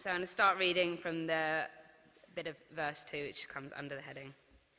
So I'm going to start reading from the bit of verse 2, which comes under the heading.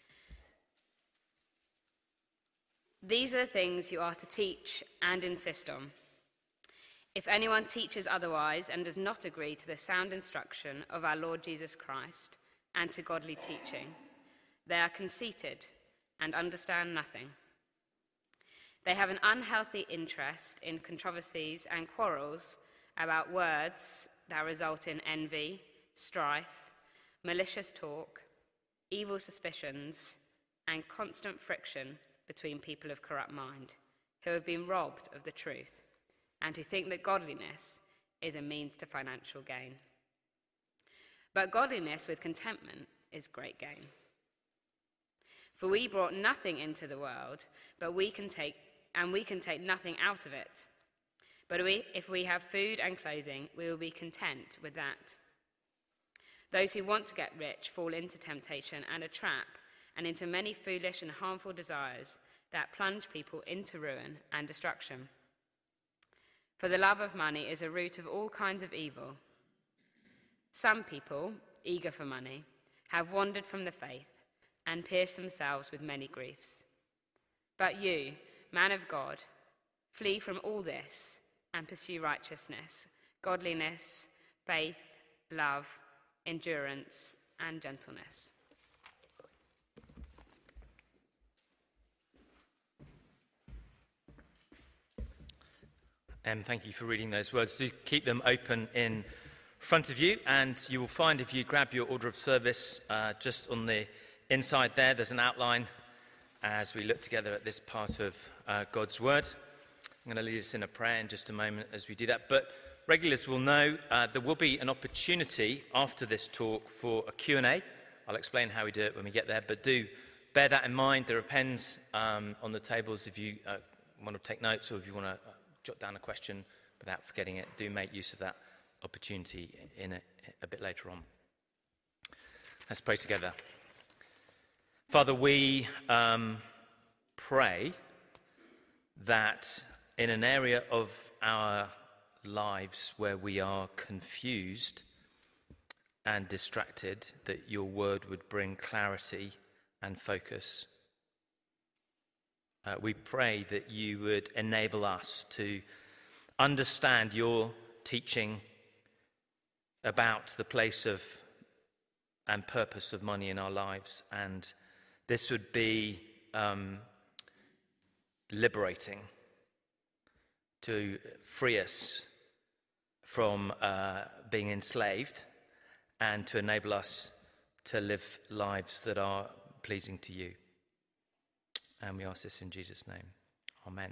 These are the things you are to teach and insist on. If anyone teaches otherwise and does not agree to the sound instruction of our Lord Jesus Christ and to godly teaching, they are conceited and understand nothing. They have an unhealthy interest in controversies and quarrels about words that result in envy, strife, malicious talk, evil suspicions, and constant friction between people of corrupt mind, who have been robbed of the truth, and who think that godliness is a means to financial gain. But godliness with contentment is great gain. For we brought nothing into the world, but we can take nothing out of it. But if we have food and clothing, we will be content with that. Those who want to get rich fall into temptation and a trap, and into many foolish and harmful desires that plunge people into ruin and destruction. For the love of money is a root of all kinds of evil. Some people, eager for money, have wandered from the faith and pierced themselves with many griefs. But you, man of God, flee from all this and pursue righteousness, godliness, faith, love, endurance, and gentleness. Thank you for reading those words. Do keep them open in front of you, and you will find if you grab your order of service just on the inside there's an outline as we look together at this part of God's Word. I'm going to lead us in a prayer in just a moment as we do that. But regulars will know there will be an opportunity after this talk for a Q&A. I'll explain how we do it when we get there, but do bear that in mind. There are pens on the tables if you want to take notes or if you want to jot down a question without forgetting it. Do make use of that opportunity in a bit later on. Let's pray together. Father, we pray that in an area of our lives where we are confused and distracted, that your word would bring clarity and focus. We pray that you would enable us to understand your teaching about the place of and purpose of money in our lives, and this would be liberating to free us from being enslaved and to enable us to live lives that are pleasing to you. And we ask this in Jesus' name. Amen.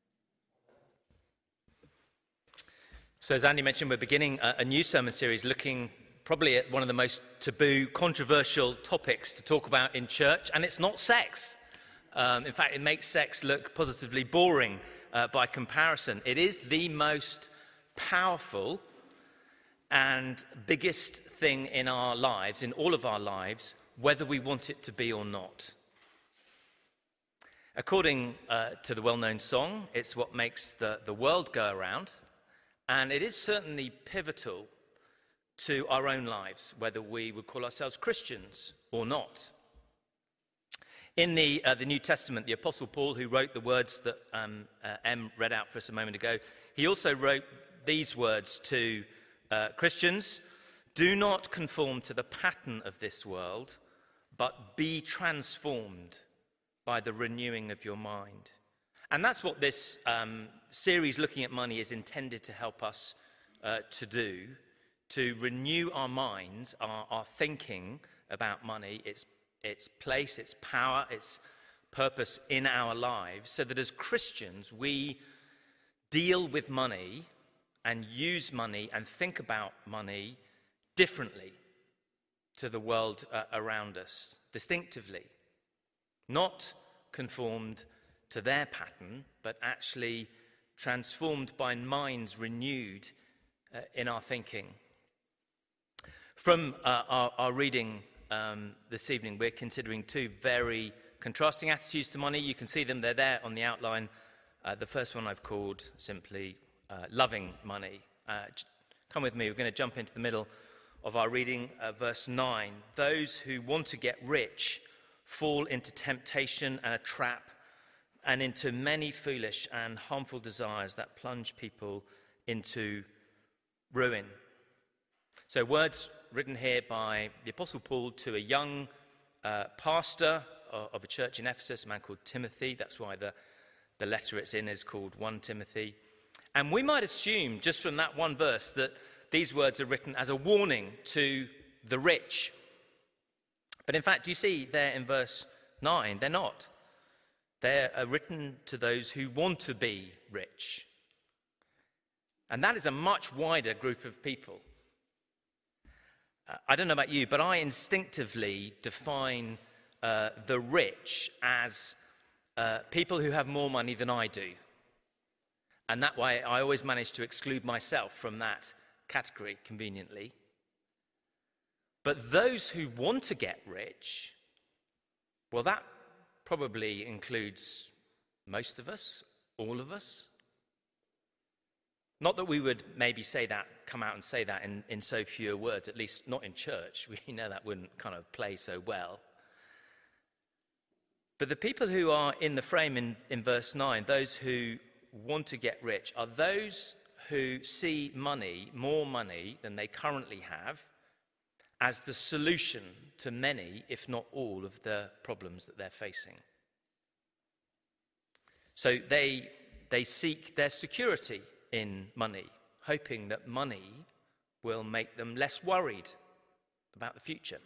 So as Andy mentioned, we're beginning a new sermon series looking probably at one of the most taboo, controversial topics to talk about in church, and it's not sex. In fact, it makes sex look positively boring by comparison. It is the most powerful and biggest thing in our lives, in all of our lives, whether we want it to be or not. According to the well-known song, it's what makes the world go around, and it is certainly pivotal to our own lives, whether we would call ourselves Christians or not. In the New Testament, the Apostle Paul, who wrote the words that Em read out for us a moment ago, he also wrote these words to Christians: "Do not conform to the pattern of this world, but be transformed by the renewing of your mind." And that's what this series looking at money is intended to help us to do, to renew our minds, our thinking about money, its place, its power, its purpose in our lives, so that as Christians we deal with money and use money and think about money differently to the world around us, distinctively. Not conformed to their pattern, but actually transformed by minds renewed in our thinking. From our reading this evening, we're considering two very contrasting attitudes to money. You can see them, they're there on the outline. The first one I've called simply loving money. Come with me, we're going to jump into the middle of our reading, verse 9. Those who want to get rich fall into temptation and a trap and into many foolish and harmful desires that plunge people into ruin. So words written here by the Apostle Paul to a young pastor of a church in Ephesus, a man called Timothy. That's why the letter it's in is called 1 Timothy. And we might assume, just from that one verse, that these words are written as a warning to the rich. But in fact, you see there in verse 9, they're not. They're written to those who want to be rich. And that is a much wider group of people. I don't know about you, but I instinctively define the rich as people who have more money than I do. And that way I always manage to exclude myself from that category conveniently. But those who want to get rich, well, that probably includes most of us, all of us. Not that we would maybe come out and say that in so few words, at least not in church. We know that wouldn't kind of play so well. But the people who are in the frame in verse 9, those who want to get rich, are those who see money, more money than they currently have, as the solution to many, if not all, of the problems that they're facing. So they seek their security in money, hoping that money will make them less worried about the future.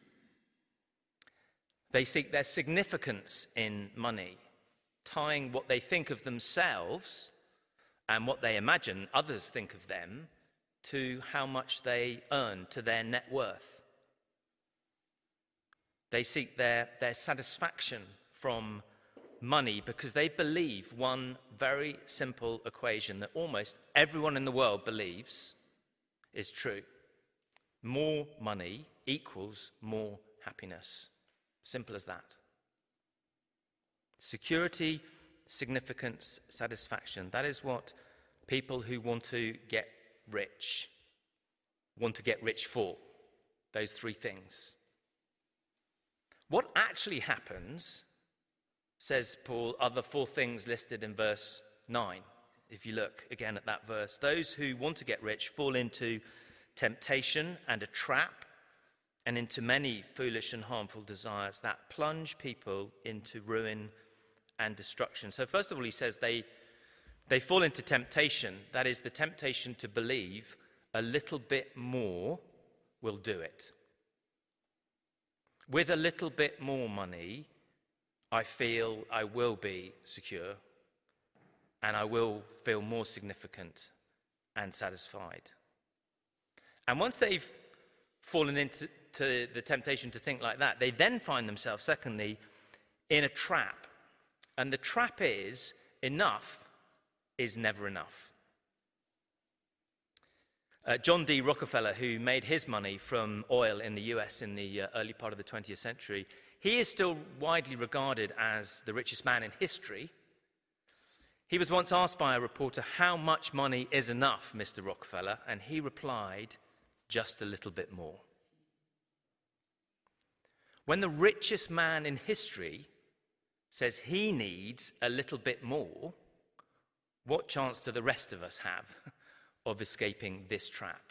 They seek their significance in money, tying what they think of themselves and what they imagine others think of them to how much they earn, to their net worth. They seek their satisfaction from money because they believe one very simple equation that almost everyone in the world believes is true. More money equals more happiness. Simple as that. Security, significance, satisfaction. That is what people who want to get rich for. Those three things. What actually happens, says Paul, are the four things listed in verse 9. If you look again at that verse, those who want to get rich fall into temptation and a trap and into many foolish and harmful desires that plunge people into ruin and destruction. So first of all, he says they fall into temptation. That is the temptation to believe a little bit more will do it. With a little bit more money, I feel I will be secure and I will feel more significant and satisfied. And once they've fallen into the temptation to think like that, they then find themselves, secondly, in a trap. And the trap is enough is never enough. John D. Rockefeller, who made his money from oil in the US in the early part of the 20th century, he is still widely regarded as the richest man in history. He was once asked by a reporter, "How much money is enough, Mr. Rockefeller?" And he replied, "Just a little bit more." When the richest man in history says he needs a little bit more, what chance do the rest of us have of escaping this trap?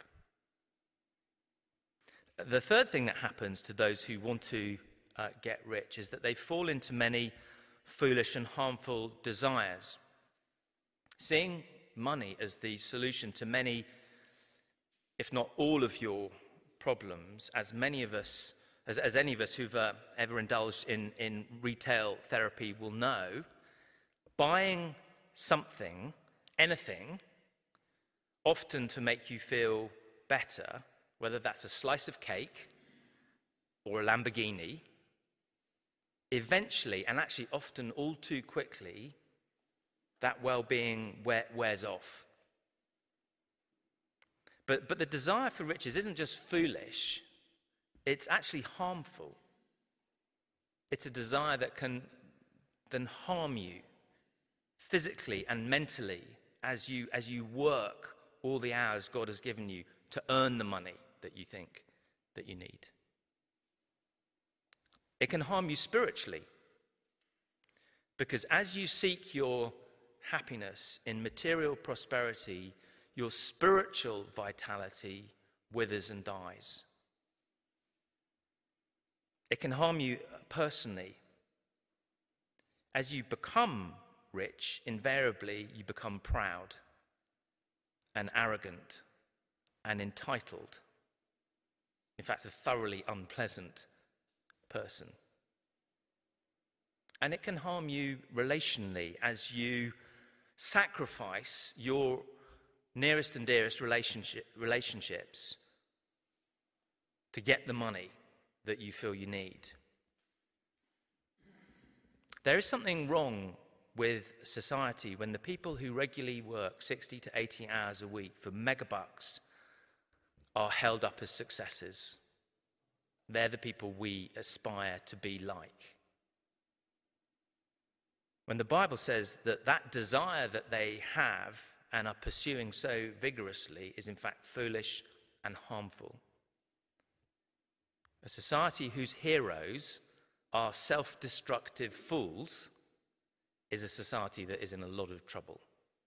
The third thing that happens to those who want to get rich is that they fall into many foolish and harmful desires. Seeing money as the solution to many, if not all of your problems, as many of us, as any of us who've ever indulged in retail therapy will know, buying something, anything, often to make you feel better, whether that's a slice of cake or a Lamborghini, eventually, and actually often all too quickly, that well-being wears off. But the desire for riches isn't just foolish, it's actually harmful. It's a desire that can then harm you physically and mentally as you work all the hours God has given you to earn the money that you think that you need. It can harm you spiritually, because as you seek your happiness in material prosperity, your spiritual vitality withers and dies. It can harm you personally. As you become rich, invariably you become proud and arrogant and entitled. In fact, a thoroughly unpleasant person. And it can harm you relationally as you sacrifice your nearest and dearest relationships to get the money that you feel you need. There is something wrong with society when the people who regularly work 60 to 80 hours a week for megabucks are held up as successes. They're the people we aspire to be like. When the Bible says that that desire that they have and are pursuing so vigorously is in fact foolish and harmful. A society whose heroes are self-destructive fools is a society that is in a lot of trouble.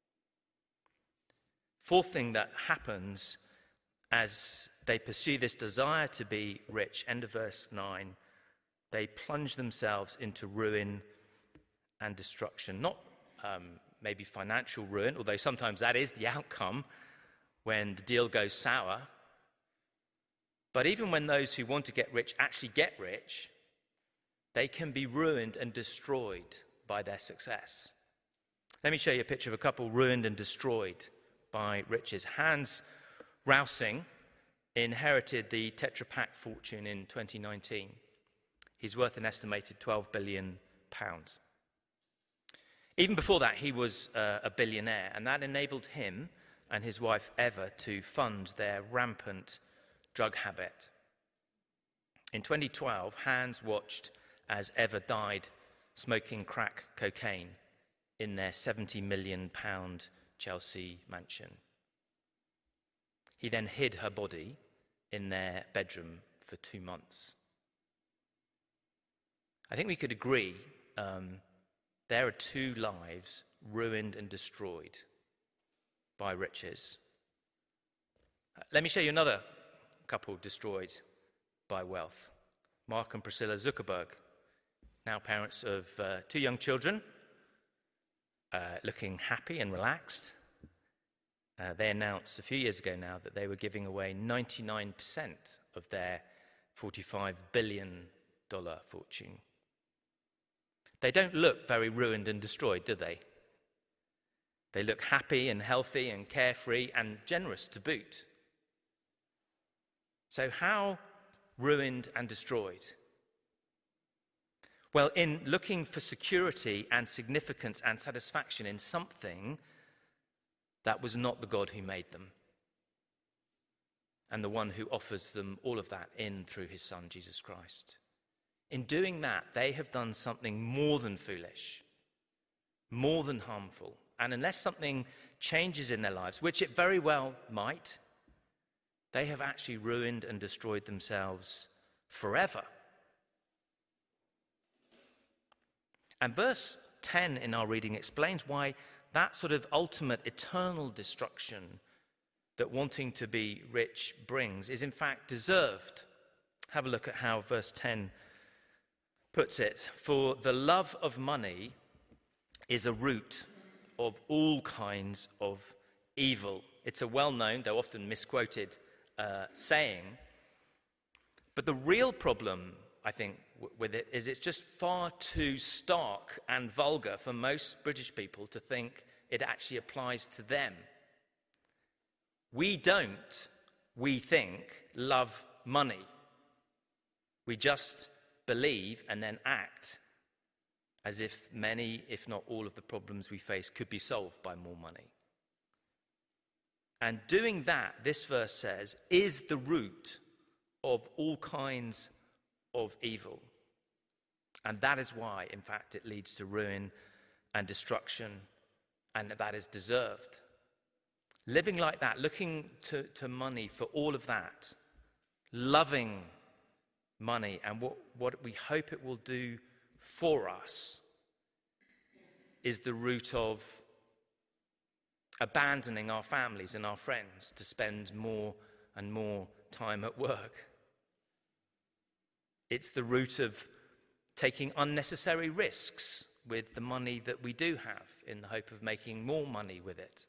Fourth thing that happens as they pursue this desire to be rich, end of verse 9, they plunge themselves into ruin and destruction. Not maybe financial ruin, although sometimes that is the outcome when the deal goes sour. But even when those who want to get rich actually get rich, they can be ruined and destroyed by their success. Let me show you a picture of a couple ruined and destroyed by riches. Hans Rausing inherited the Tetra Pak fortune in 2019. He's worth an estimated £12 billion. Even before that, he was a billionaire, and that enabled him and his wife Eva to fund their rampant drug habit. In 2012, Hans watched as Eva died smoking crack cocaine in their £70 million Chelsea mansion. He then hid her body in their bedroom for 2 months. I think we could agree there are 2 lives ruined and destroyed by riches. Let me show you another couple destroyed by wealth. Mark and Priscilla Zuckerberg, now parents of 2 young children, looking happy and relaxed. They announced a few years ago now that they were giving away 99% of their $45 billion fortune. They don't look very ruined and destroyed, do they? They look happy and healthy and carefree and generous to boot. So how ruined and destroyed? Well, in looking for security and significance and satisfaction in something that was not the God who made them, and the one who offers them all of that in through his Son, Jesus Christ. In doing that, they have done something more than foolish, more than harmful. And unless something changes in their lives, which it very well might, they have actually ruined and destroyed themselves forever. And verse 10 in our reading explains why that sort of ultimate eternal destruction that wanting to be rich brings is in fact deserved. Have a look at how verse 10 puts it. For the love of money is a root of all kinds of evil. It's a well-known, though often misquoted, saying. But the real problem, I think, with it is it's just far too stark and vulgar for most British people to think it actually applies to them. We don't, we think, love money. We just believe and then act as if many, if not all, of the problems we face could be solved by more money. And doing that, this verse says, is the root of all kinds of evil. And that is why, in fact, it leads to ruin and destruction, and that is deserved. Living like that, looking to money for all of that, loving money and what we hope it will do for us is the root of abandoning our families and our friends to spend more and more time at work. It's the root of taking unnecessary risks with the money that we do have in the hope of making more money with it.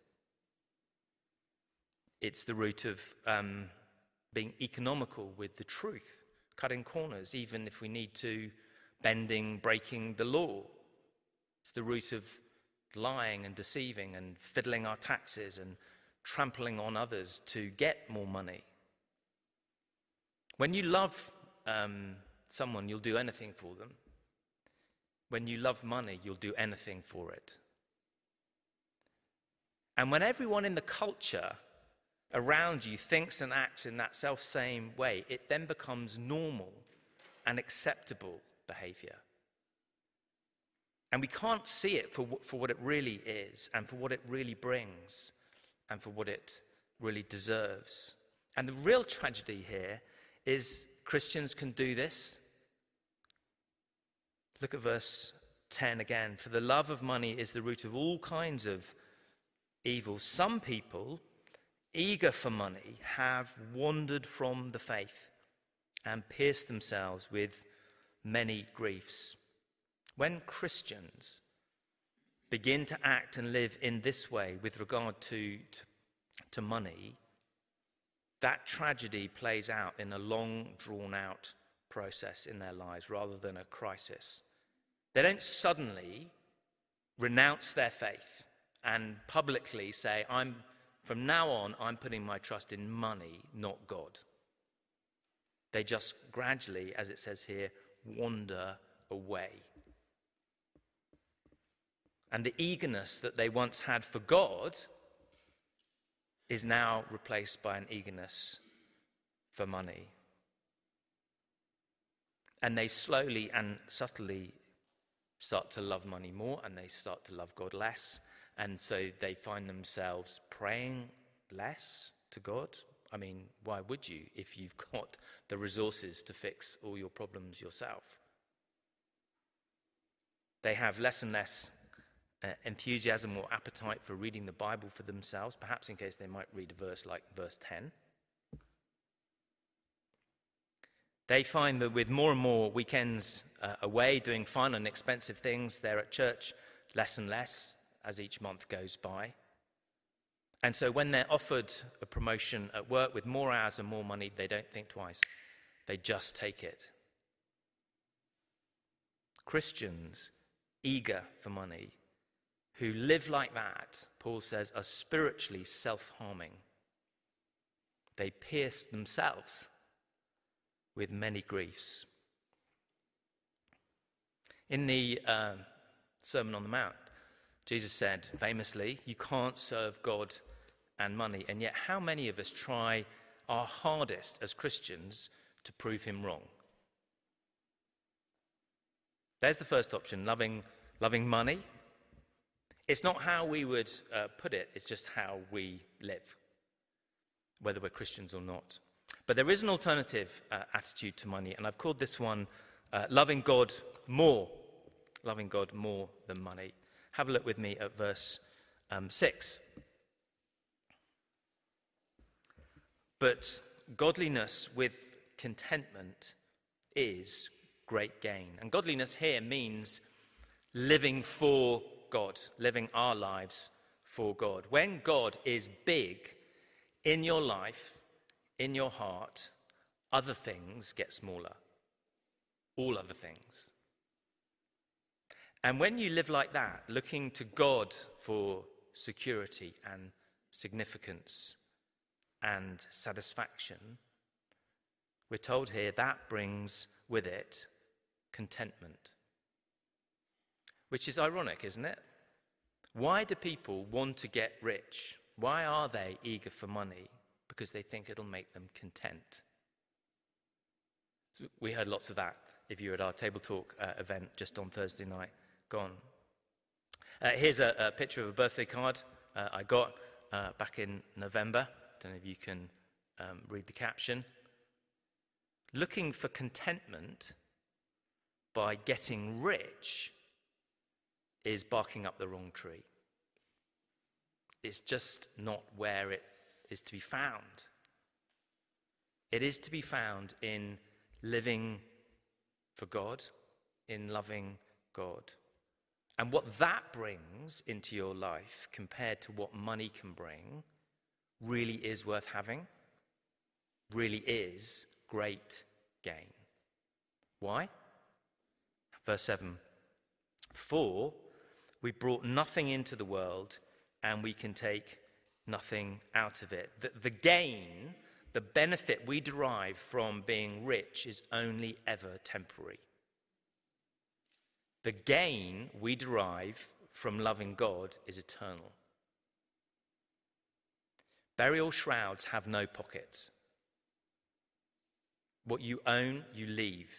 It's the root of being economical with the truth, cutting corners, even if we need to, breaking the law. It's the root of lying and deceiving and fiddling our taxes and trampling on others to get more money. When you love someone, you'll do anything for them. When you love money, you'll do anything for it. And when everyone in the culture around you thinks and acts in that self-same way, it then becomes normal and acceptable behavior. And we can't see it for what it really is and for what it really brings and for what it really deserves. And the real tragedy here is Christians can do this. Look at verse 10 again. For the love of money is the root of all kinds of evil. Some people, eager for money, have wandered from the faith and pierced themselves with many griefs. When Christians begin to act and live in this way with regard to money, that tragedy plays out in a long, drawn-out process in their lives rather than a crisis. They don't suddenly renounce their faith and publicly say, from now on, I'm putting my trust in money, not God. They just gradually, as it says here, wander away. And the eagerness that they once had for God is now replaced by an eagerness for money. And they slowly and subtly start to love money more, and they start to love God less. And so they find themselves praying less to God. I mean, why would you if you've got the resources to fix all your problems yourself? They have less and less enthusiasm or appetite for reading the Bible for themselves, perhaps in case they might read a verse like verse 10. They find that with more and more weekends away doing fun and expensive things, they're at church less and less as each month goes by. And so when they're offered a promotion at work with more hours and more money, they don't think twice. They just take it. Christians eager for money who live like that, Paul says, are spiritually self-harming. They pierce themselves with many griefs. In the Sermon on the Mount, Jesus said famously, you can't serve God and money. And yet how many of us try our hardest as Christians to prove him wrong? There's the first option, loving money. It's not how we would put it, it's just how we live, whether we're Christians or not. But there is an alternative attitude to money, and I've called this one loving God more than money. Have a look with me at verse 6. But godliness with contentment is great gain. And godliness here means living for God, living our lives for God. When God is big in your life, in your heart, other things get smaller. All other things. And when you live like that, looking to God for security and significance and satisfaction, we're told here that brings with it contentment. Which is ironic, isn't it? Why do people want to get rich? Why are they eager for money? Because they think it'll make them content. So we heard lots of that if you were at our Table Talk event just on Thursday night gone. Here's a picture of a birthday card I got back in November. I don't know if you can read the caption. looking for contentment by getting rich is barking up the wrong tree. It's just not where it is to be found. It is to be found in living for God, in loving God. And what that brings into your life compared to what money can bring really is worth having, really is great gain. Why? Verse 7. For we brought nothing into the world, and we can take nothing out of it. The gain, the benefit we derive from being rich is only ever temporary. The gain we derive from loving God is eternal. Burial shrouds have no pockets. What you own, you leave.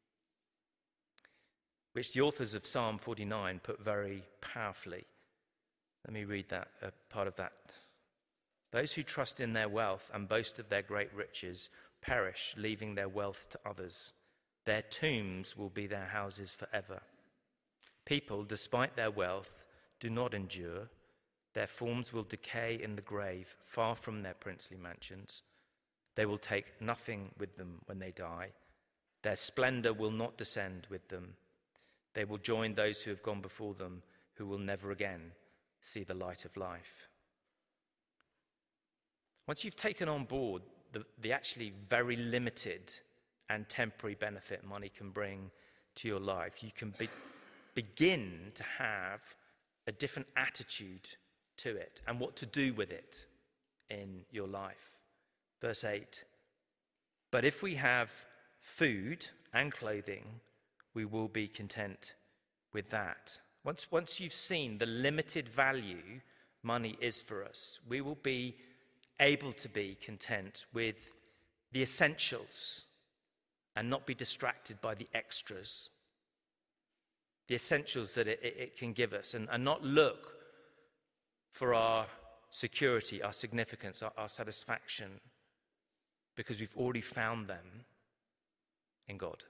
Which the authors of Psalm 49 put very powerfully. Let me read that, part of that. Those who trust in their wealth and boast of their great riches perish, leaving their wealth to others. Their tombs will be their houses forever. People, despite their wealth, do not endure. Their forms will decay in the grave, far from their princely mansions. They will take nothing with them when they die. Their splendor will not descend with them. They will join those who have gone before them, who will never again see the light of life. Once you've taken on board the actually very limited and temporary benefit money can bring to your life, you can begin to have a different attitude to it and what to do with it in your life. Verse 8, but if we have food and clothing, we will be content with that. Once you've seen the limited value money is for us, we will be able to be content with the essentials and not be distracted by the extras. The essentials that it can give us, and not look for our security, our significance, our satisfaction, because we've already found them in God.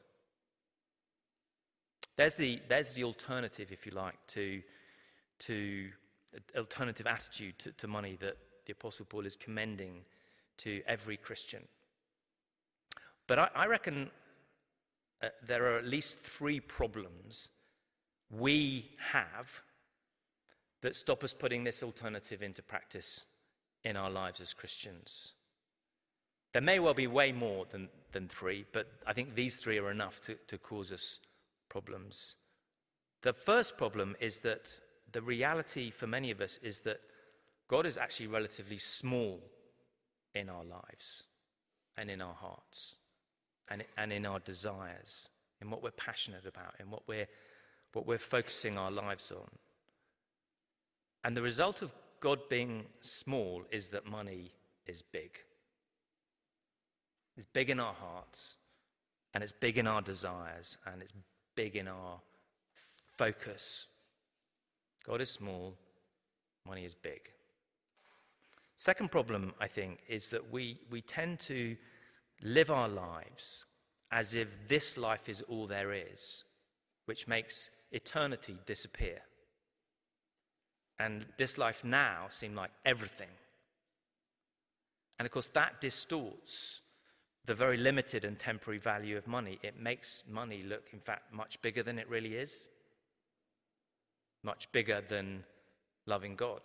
There's the alternative, if you like, to alternative attitude to money that the Apostle Paul is commending to every Christian. But I reckon there are at least 3 problems we have that stop us putting this alternative into practice in our lives as Christians. There may well be way more than 3, but I think these 3 are enough to cause us problems. The first problem is that the reality for many of us is that God is actually relatively small in our lives and in our hearts and in our desires, in what we're passionate about, in what we're focusing our lives on. And the result of God being small is that money is big. It's big in our hearts, and it's big in our desires, and it's big in our focus. God is small, money is big. Second problem, I think, is that we tend to live our lives as if this life is all there is, which makes eternity disappear. And this life now seem like everything. And of course, that distorts the very limited and temporary value of money. It makes money look, in fact, much bigger than it really is. Much bigger than loving God.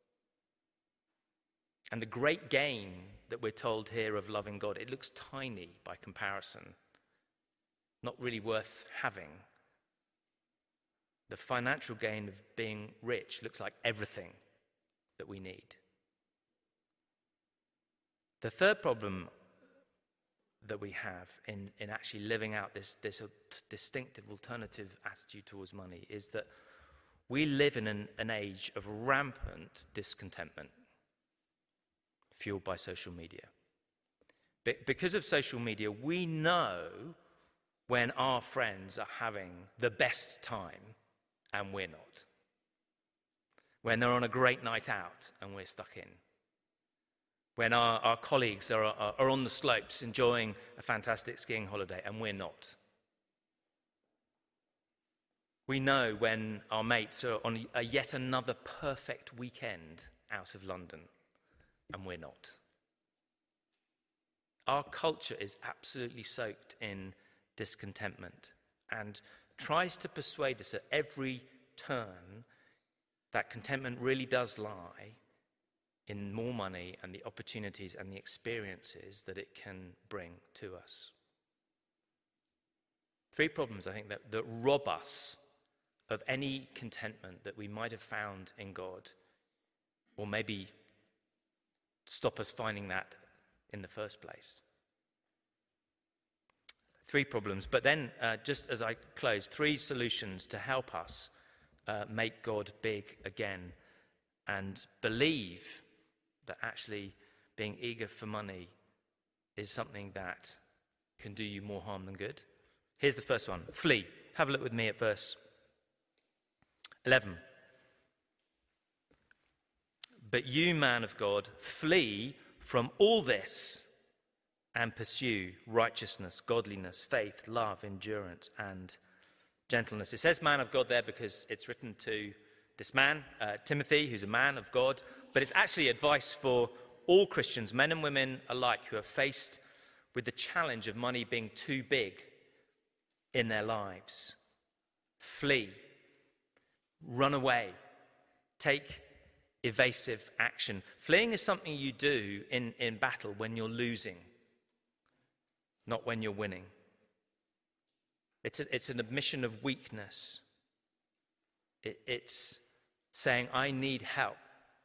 And the great gain that we're told here of loving God, it looks tiny by comparison. Not really worth having. The financial gain of being rich looks like everything that we need. The third problem that we have in actually living out this distinctive alternative attitude towards money is that we live in an age of rampant discontentment fueled by social media. Because of social media, we know when our friends are having the best time and we're not. When they're on a great night out and we're stuck in. when our colleagues are on the slopes enjoying a fantastic skiing holiday and we're not. We know when our mates are on a yet another perfect weekend out of London and we're not. Our culture is absolutely soaked in discontentment and tries to persuade us at every turn that contentment really does lie in more money and the opportunities and the experiences that it can bring to us. 3 problems, I think, that rob us of any contentment that we might have found in God, or maybe stop us finding that in the first place. 3 problems, but then just as I close, 3 solutions to help us make God big again and believe that actually being eager for money is something that can do you more harm than good. Here's the first one. Flee. Have a look with me at verse 11. But you, man of God, flee from all this and pursue righteousness, godliness, faith, love, endurance, and gentleness. It says man of God there because it's written to this man, Timothy, who's a man of God, but it's actually advice for all Christians, men and women alike, who are faced with the challenge of money being too big in their lives. Flee. Run away. Take evasive action. Fleeing is something you do in battle when you're losing, not when you're winning. It's an admission of weakness. It's saying, I need help.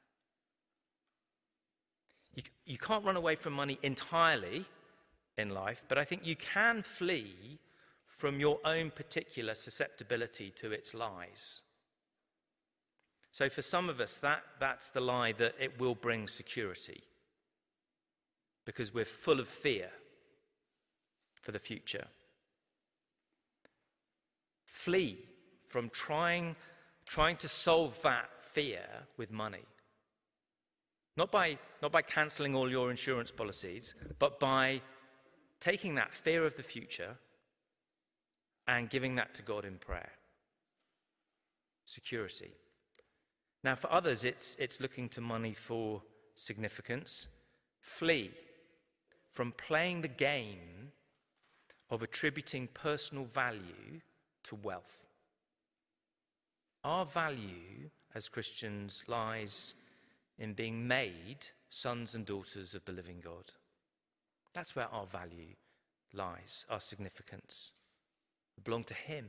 You can't run away from money entirely in life, but I think you can flee from your own particular susceptibility to its lies. So for some of us, that's the lie that it will bring security, because we're full of fear for the future. Flee from trying to solve that fear with money. Not by cancelling all your insurance policies, but by taking that fear of the future and giving that to God in prayer. Security. Now, for others, it's looking to money for significance. Flee from playing the game of attributing personal value to wealth. Our value as Christians lies in being made sons and daughters of the living God. That's where our value lies, our significance. We belong to Him.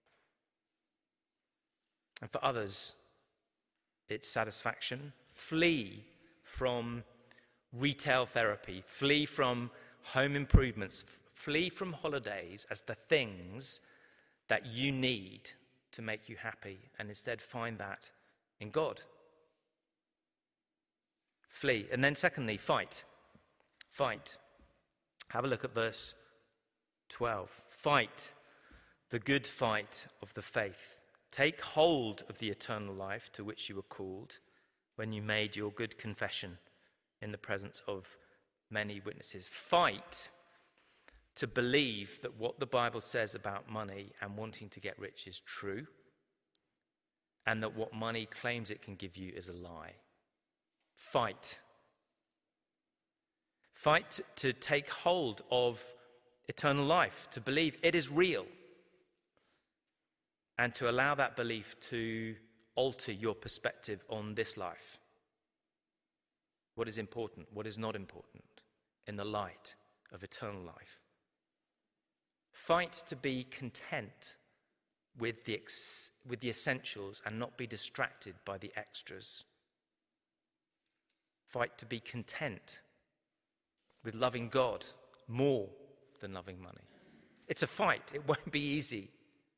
And for others, it's satisfaction. Flee from retail therapy. Flee from home improvements. Flee from holidays as the things that you need to make you happy, and instead find that in God. Flee. And then secondly, fight. Fight. Have a look at verse 12. Fight the good fight of the faith. Take hold of the eternal life to which you were called when you made your good confession in the presence of many witnesses. Fight to believe that what the Bible says about money and wanting to get rich is true, and that what money claims it can give you is a lie. Fight. Fight to take hold of eternal life, to believe it is real, and to allow that belief to alter your perspective on this life. What is important, what is not important, in the light of eternal life. Fight to be content with the essentials and not be distracted by the extras. Fight to be content with loving God more than loving money. It's a fight. It won't be easy.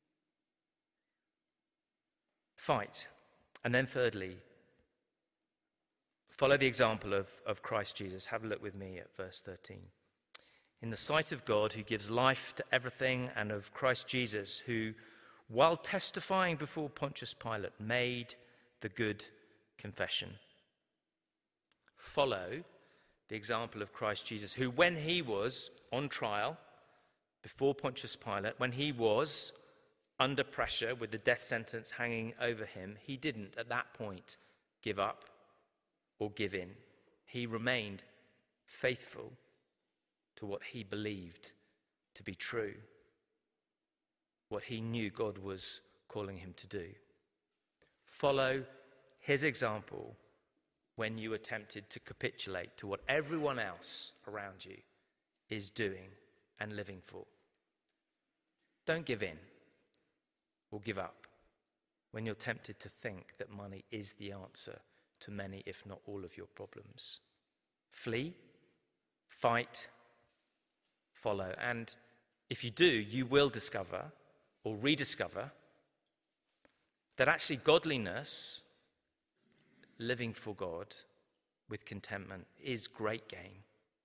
Fight. And then thirdly, follow the example of Christ Jesus. Have a look with me at verse 13. In the sight of God, who gives life to everything, and of Christ Jesus, who, while testifying before Pontius Pilate, made the good confession. Follow the example of Christ Jesus, who when he was on trial before Pontius Pilate, when he was under pressure with the death sentence hanging over him, he didn't at that point give up or give in. He remained faithful to what he believed to be true, what he knew God was calling him to do. Follow his example when you are tempted to capitulate to what everyone else around you is doing and living for. Don't give in or give up when you're tempted to think that money is the answer to many, if not all, of your problems. Flee, fight, follow. And if you do, you will discover or rediscover that actually godliness, living for God with contentment, is great gain.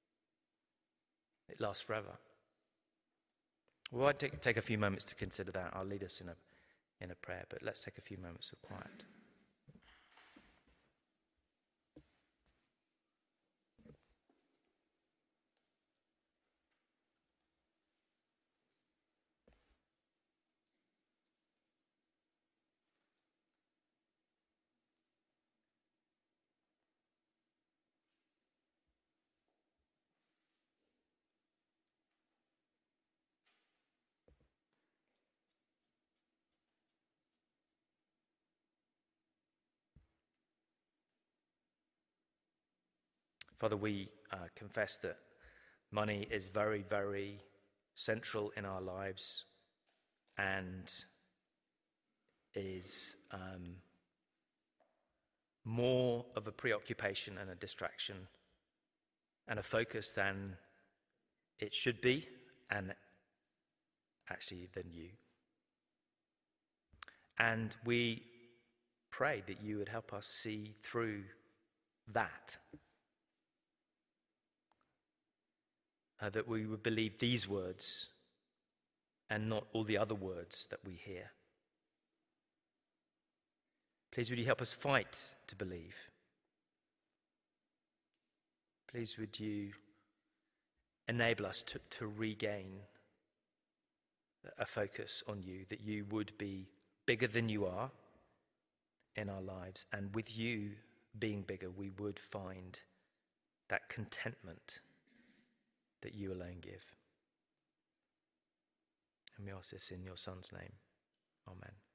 It lasts forever. We might take a few moments to consider that. I'll lead us in a prayer, but let's take a few moments of quiet. Father, we confess that money is very, very central in our lives and is more of a preoccupation and a distraction and a focus than it should be, and actually than you. And we pray that you would help us see through that. That we would believe these words and not all the other words that we hear. Please would you help us fight to believe. Please would you enable us to regain a focus on you, that you would be bigger than you are in our lives, and with you being bigger, we would find that contentment that you alone give. And we ask this in your Son's name. Amen.